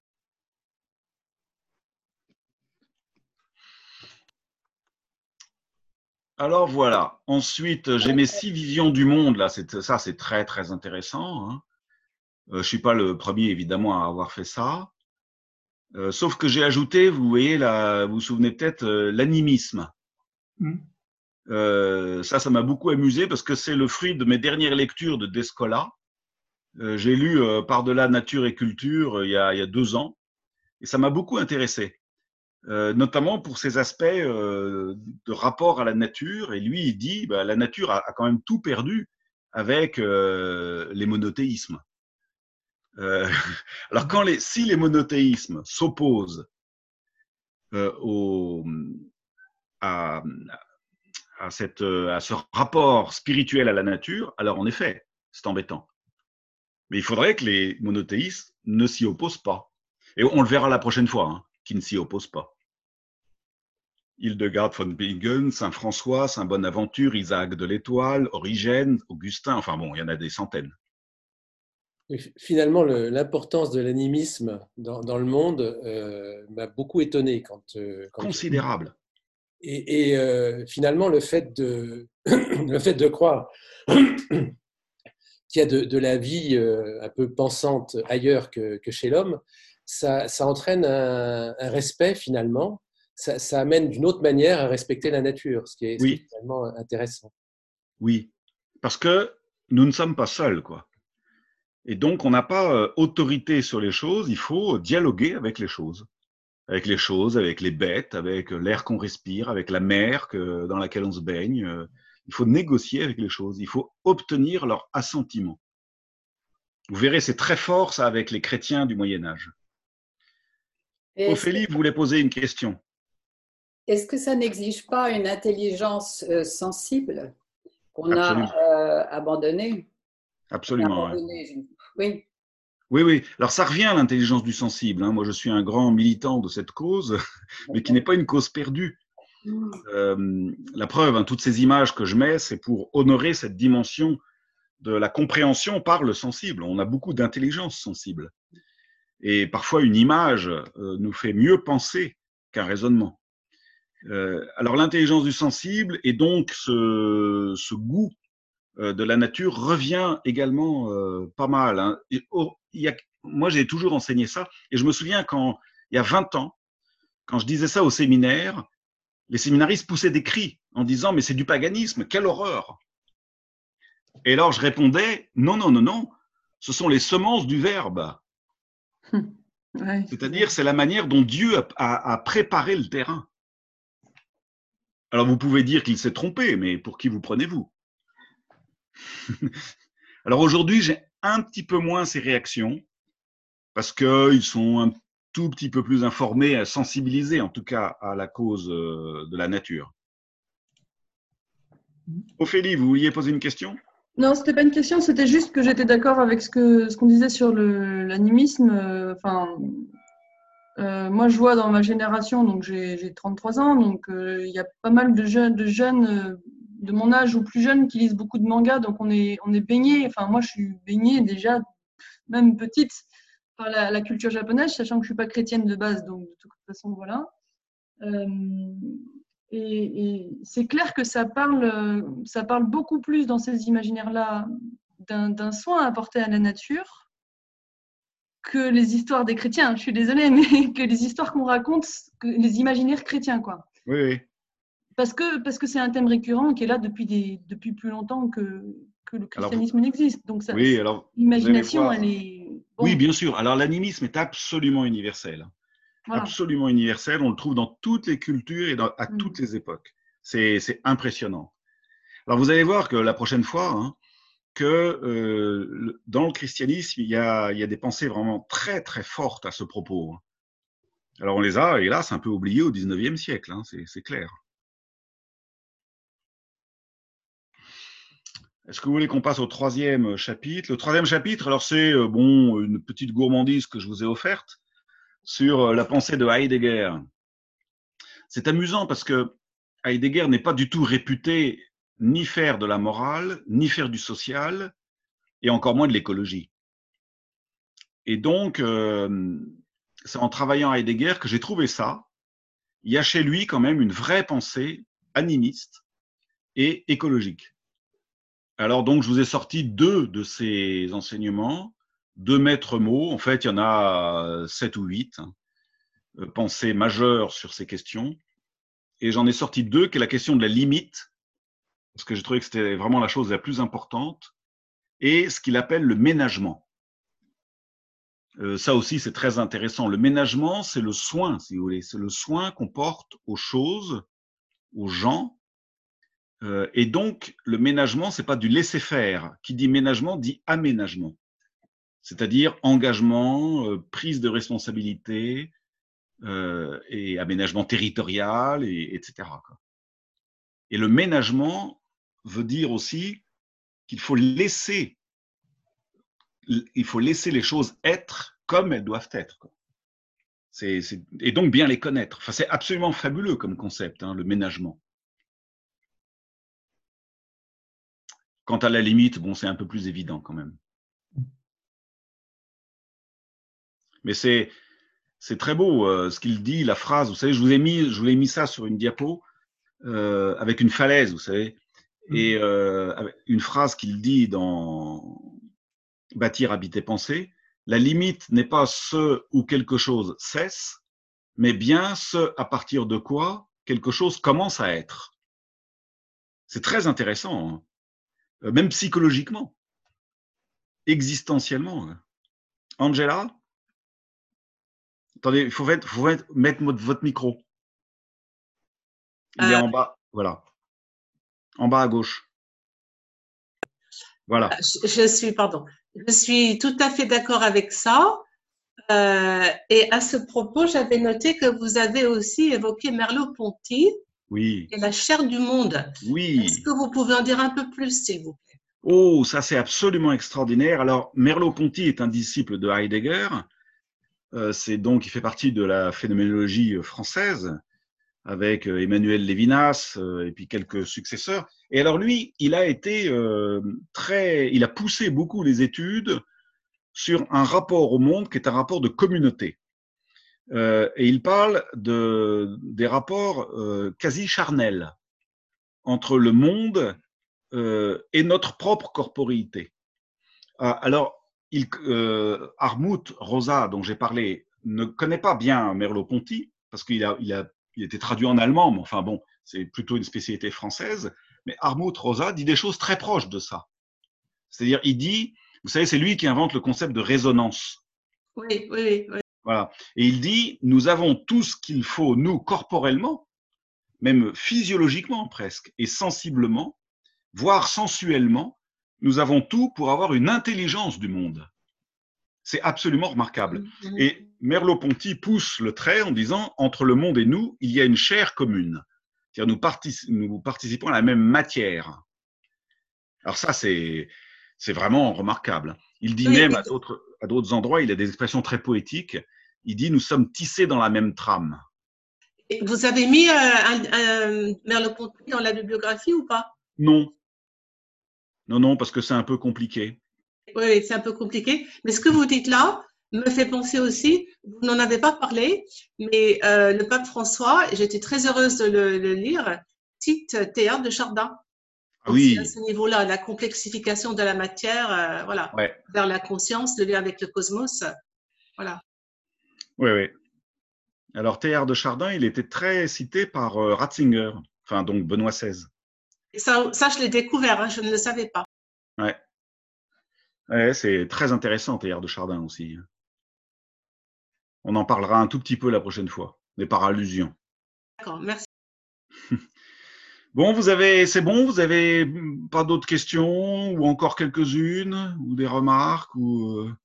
Alors voilà. Ensuite, j'ai mes six visions du monde. Là, c'est, ça, c'est très très intéressant. Hein. Euh, je suis pas le premier évidemment à avoir fait ça. Euh, sauf que j'ai ajouté, vous voyez là, vous vous souvenez peut-être, euh, l'animisme. Mm. Euh, ça, ça m'a beaucoup amusé parce que c'est le fruit de mes dernières lectures de Descola. Euh, j'ai lu euh, Par-delà nature et culture euh, il, y a, il y a deux ans et ça m'a beaucoup intéressé, euh, notamment pour ces aspects euh, de rapport à la nature. Et lui, il dit bah, la nature a, a quand même tout perdu avec euh, les monothéismes. Euh, alors, quand les, si les monothéismes s'opposent euh, au, à, à, cette, à ce rapport spirituel à la nature, alors en effet, c'est embêtant. Mais il faudrait que les monothéistes ne s'y opposent pas. Et on le verra la prochaine fois, hein, qui ne s'y opposent pas. Hildegard von Bingen, Saint François, Saint Bonaventure, Isaac de l'Étoile, Origène, Augustin, enfin bon, il y en a des centaines. Finalement, l'importance de l'animisme dans, dans le monde euh, m'a beaucoup étonné. Quand, euh, quand Considérable. Et, et euh, finalement, le fait de, le fait de croire qu'il y a de, de la vie euh, un peu pensante ailleurs que, que chez l'homme, ça, ça entraîne un, un respect finalement. Ça, ça amène d'une autre manière à respecter la nature, ce qui est, oui. ce qui est finalement intéressant. Oui, parce que nous ne sommes pas seuls, quoi. Et donc, on n'a pas euh, autorité sur les choses, il faut dialoguer avec les choses. Avec les choses, avec les bêtes, avec l'air qu'on respire, avec la mer que, dans laquelle on se baigne. Euh, il faut négocier avec les choses, il faut obtenir leur assentiment. Vous verrez, c'est très fort, ça, avec les chrétiens du Moyen-Âge. Ophélie, vous voulez poser une question? Est-ce que ça n'exige pas une intelligence euh, sensible qu'on a euh, abandonnée? Absolument. Abandonné, oui. oui. Oui, oui. Alors, ça revient à l'intelligence du sensible. Hein. Moi, je suis un grand militant de cette cause, mais qui n'est pas une cause perdue. Euh, la preuve, hein, toutes ces images que je mets, c'est pour honorer cette dimension de la compréhension par le sensible. On a beaucoup d'intelligence sensible. Et parfois, une image euh, nous fait mieux penser qu'un raisonnement. Euh, alors, l'intelligence du sensible et donc ce, ce goût euh, de la nature revient également euh, pas mal. Hein. Et, oh, il y a, moi, j'ai toujours enseigné ça. Et je me souviens quand, il y a vingt ans, quand je disais ça au séminaire, les séminaristes poussaient des cris en disant « mais c'est du paganisme, quelle horreur !» Et alors, je répondais « non, non, non, non, ce sont les semences du Verbe. » Ouais, c'est-à-dire, c'est la manière dont Dieu a, a, a préparé le terrain. Alors, vous pouvez dire qu'il s'est trompé, mais pour qui vous prenez-vous? Alors, aujourd'hui, j'ai un petit peu moins ces réactions, parce qu'ils sont un tout petit peu plus informés, sensibilisés, en tout cas, à la cause de la nature. Ophélie, vous vouliez poser une question? Non, c'était pas une question, c'était juste que j'étais d'accord avec ce que ce qu'on disait sur l'animisme. Euh, enfin, euh, moi, je vois dans ma génération, donc j'ai trente-trois ans, donc il euh, y a pas mal de jeunes, de jeunes euh, de mon âge ou plus jeunes qui lisent beaucoup de mangas, donc on est on est baigné. Enfin, moi, je suis baignée déjà, même petite, par la, la culture japonaise, sachant que je suis pas chrétienne de base, donc de toute façon, voilà. Euh, Et, et c'est clair que ça parle, ça parle beaucoup plus dans ces imaginaires-là d'un soin apporté à la nature que les histoires des chrétiens. Je suis désolée, mais que les histoires qu'on raconte, que les imaginaires chrétiens, quoi. Oui, oui. Parce que parce que c'est un thème récurrent qui est là depuis des depuis plus longtemps que que le christianisme n'existe. Donc ça, oui, alors l'imagination, elle est. Bon. Oui, bien sûr. Alors l'animisme est absolument universel. Voilà. Absolument universel, on le trouve dans toutes les cultures et dans, à mmh. toutes les époques. C'est impressionnant. Alors vous allez voir que la prochaine fois, hein, que euh, dans le christianisme, il y, a, il y a des pensées vraiment très très fortes à ce propos. Alors on les a, hélas, un peu oubliées au dix-neuvième siècle, hein, c'est clair. Est-ce que vous voulez qu'on passe au troisième chapitre? Le troisième chapitre, alors c'est euh, bon, une petite gourmandise que je vous ai offerte sur la pensée de Heidegger. C'est amusant parce que Heidegger n'est pas du tout réputé ni faire de la morale, ni faire du social, et encore moins de l'écologie. Et donc, euh, c'est en travaillant à Heidegger que j'ai trouvé ça. Il y a chez lui quand même une vraie pensée animiste et écologique. Alors donc, je vous ai sorti deux de ces enseignements, deux maîtres mots. En fait, il y en a sept ou huit, hein, pensées majeures sur ces questions. Et j'en ai sorti deux, qui est la question de la limite parce que j'ai trouvé que c'était vraiment la chose la plus importante, et ce qu'il appelle le ménagement. Euh, ça aussi, c'est très intéressant. Le ménagement, c'est le soin, si vous voulez. C'est le soin qu'on porte aux choses, aux gens. Euh, et donc, le ménagement, c'est pas du laisser-faire. Qui dit ménagement dit aménagement. C'est-à-dire engagement, euh, prise de responsabilité, euh, et aménagement territorial, et, etc. quoi. Et le ménagement veut dire aussi qu'il faut laisser, il faut laisser les choses être comme elles doivent être. Quoi. C'est, c'est, et donc bien les connaître. Enfin, c'est absolument fabuleux comme concept, hein, le ménagement. Quant à la limite, bon, c'est un peu plus évident quand même. Mais c'est, c'est très beau euh, ce qu'il dit, la phrase. Vous savez, je vous ai mis, je vous ai mis ça sur une diapo euh, avec une falaise, vous savez, et euh, une phrase qu'il dit dans Bâtir, habiter, penser. La limite n'est pas ce où quelque chose cesse, mais bien ce à partir de quoi quelque chose commence à être. C'est très intéressant, hein. Même psychologiquement, existentiellement. Angela, attendez, il faut, mettre, faut mettre votre micro. Il euh, est en bas, voilà. En bas à gauche. Voilà. Je, je suis, pardon, je suis tout à fait d'accord avec ça. Euh, et à ce propos, j'avais noté que vous avez aussi évoqué Merleau-Ponty. Oui. Et la chair du monde. Oui. Est-ce que vous pouvez en dire un peu plus, s'il vous plaît? Oh, ça c'est absolument extraordinaire. Alors, Merleau-Ponty est un disciple de Heidegger. Euh, c'est donc, il fait partie de la phénoménologie française, avec Emmanuel Lévinas euh, et puis quelques successeurs. Et alors lui, il a été euh, très, il a poussé beaucoup les études sur un rapport au monde qui est un rapport de communauté. Euh, et il parle de, des rapports euh, quasi charnels entre le monde euh, et notre propre corporéité. Ah, alors, il, euh, Hartmut Rosa, dont j'ai parlé, ne connaît pas bien Merleau-Ponty, parce qu'il a, il a, il a été traduit en allemand, mais enfin bon, c'est plutôt une spécialité française. Mais Hartmut Rosa dit des choses très proches de ça. C'est-à-dire, il dit, vous savez, c'est lui qui invente le concept de résonance. Oui, oui, oui. Voilà. Et il dit, nous avons tout ce qu'il faut, nous, corporellement, même physiologiquement presque, et sensiblement, voire sensuellement, nous avons tout pour avoir une intelligence du monde. C'est absolument remarquable. Mm-hmm. Et Merleau-Ponty pousse le trait en disant, entre le monde et nous, il y a une chair commune. C'est-à-dire, nous, partic- nous participons à la même matière. Alors ça, c'est, c'est vraiment remarquable. Il dit oui, même oui. à d'autres, à d'autres endroits, il a des expressions très poétiques. Il dit, nous sommes tissés dans la même trame. Et vous avez mis euh, un, un Merleau-Ponty dans la bibliographie ou pas? Non. Non, non, parce que c'est un peu compliqué. Oui, c'est un peu compliqué. Mais ce que vous dites là me fait penser aussi, vous n'en avez pas parlé, mais euh, le pape François, j'étais très heureuse de le, le lire, cite Teilhard de Chardin. Ah oui. À ce niveau-là, la complexification de la matière, euh, voilà, ouais. vers la conscience, le lien avec le cosmos, voilà. Oui, oui. Alors Teilhard de Chardin, il était très cité par euh, Ratzinger, enfin donc Benoît seize. Et ça, ça, je l'ai découvert, hein, je ne le savais pas. Ouais. Ouais, c'est très intéressant, Teilhard de Chardin aussi. On en parlera un tout petit peu la prochaine fois, mais par allusion. D'accord, merci. Bon, vous avez, c'est bon, vous avez pas d'autres questions ou encore quelques-unes ou des remarques ou. Euh...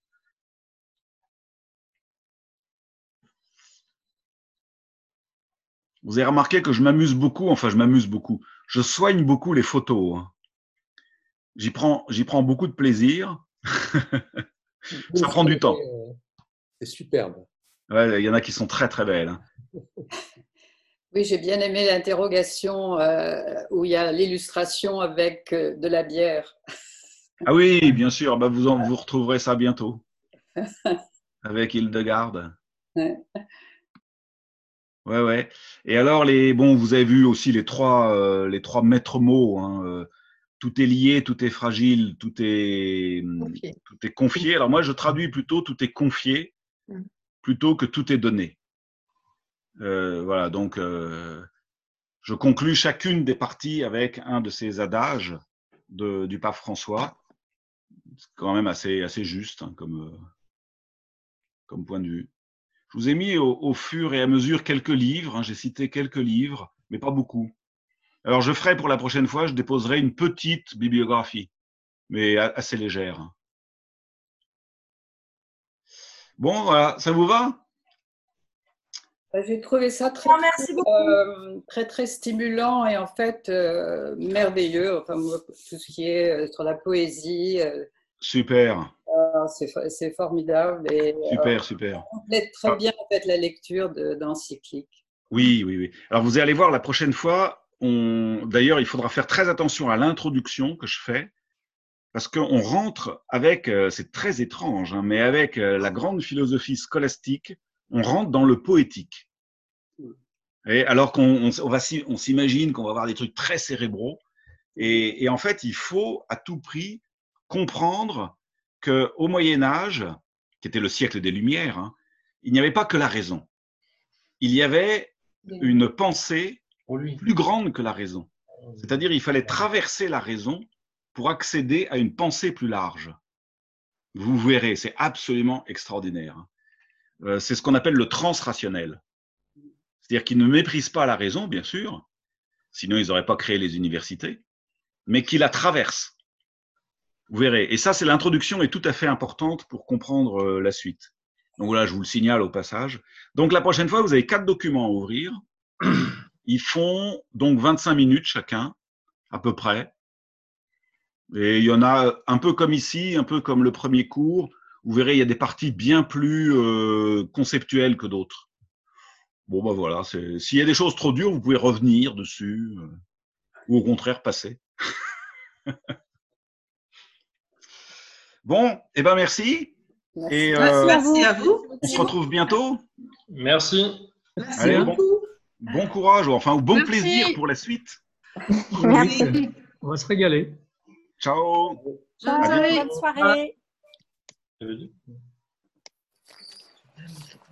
Vous avez remarqué que je m'amuse beaucoup, enfin je m'amuse beaucoup. Je soigne beaucoup les photos. Hein. J'y prends, j'y prends beaucoup de plaisir. Ça prend du temps. C'est superbe. Ouais, il y en a qui sont très très belles. Hein. Oui, j'ai bien aimé l'interrogation euh, où il y a l'illustration avec euh, de la bière. Ah oui, bien sûr. Bah vous, en, vous retrouverez ça bientôt. Avec Hildegarde. Ouais. Ouais, ouais. Et alors, les, bon, vous avez vu aussi les trois, euh, les trois maîtres mots. Hein, euh, tout est lié, tout est fragile, tout est, confié. tout est confié. Alors moi, je traduis plutôt tout est confié mm. plutôt que tout est donné. Euh, voilà, donc, euh, je conclus chacune des parties avec un de ces adages de, du pape François. C'est quand même assez, assez juste hein, comme, euh, comme point de vue. Je vous ai mis au, au fur et à mesure quelques livres. Hein, j'ai cité quelques livres, mais pas beaucoup. Alors, je ferai pour la prochaine fois, je déposerai une petite bibliographie, mais assez légère. Bon, voilà, ça vous va? J'ai trouvé ça très, Oh, merci beaucoup. euh, très, très stimulant et en fait euh, merveilleux. Enfin, moi, tout ce qui est euh, sur la poésie. Euh, super. Euh, c'est formidable et super, euh, super. ça complète très bien en fait la lecture d'encycliques. Oui, oui, oui. Alors, vous allez voir la prochaine fois. On... D'ailleurs, il faudra faire très attention à l'introduction que je fais. Parce qu'on rentre avec, euh, c'est très étrange, hein, mais avec euh, la grande philosophie scolastique, on rentre dans le poétique. Et alors qu'on on, on va, on s'imagine qu'on va avoir des trucs très cérébraux, et, et en fait, il faut à tout prix comprendre que au Moyen Âge, qui était le siècle des Lumières, hein, il n'y avait pas que la raison. Il y avait une pensée plus grande que la raison. C'est-à-dire, il fallait traverser la raison pour accéder à une pensée plus large. Vous verrez, c'est absolument extraordinaire. Euh, c'est ce qu'on appelle le transrationnel. C'est-à-dire qu'il ne méprise pas la raison, bien sûr, sinon ils n'auraient pas créé les universités, mais qu'il la traverse. Vous verrez. Et ça, c'est l'introduction est tout à fait importante pour comprendre euh, la suite. Donc voilà, je vous le signale au passage. Donc la prochaine fois, vous avez quatre documents à ouvrir. Ils font donc vingt-cinq minutes chacun, à peu près. Et il y en a un peu comme ici, un peu comme le premier cours. Vous verrez, il y a des parties bien plus euh, conceptuelles que d'autres. Bon, ben voilà. S'il y a des choses trop dures, vous pouvez revenir dessus euh, ou au contraire passer. Bon, eh ben merci. Merci. Et, Merci, euh, merci à vous. on se retrouve bientôt. Merci. Merci Allez, bon, beaucoup. bon courage, ou enfin, ou bon Merci. plaisir pour la suite. Oui, on va se régaler. Ciao. Ciao, À bientôt. bonne soirée. Ça veut dire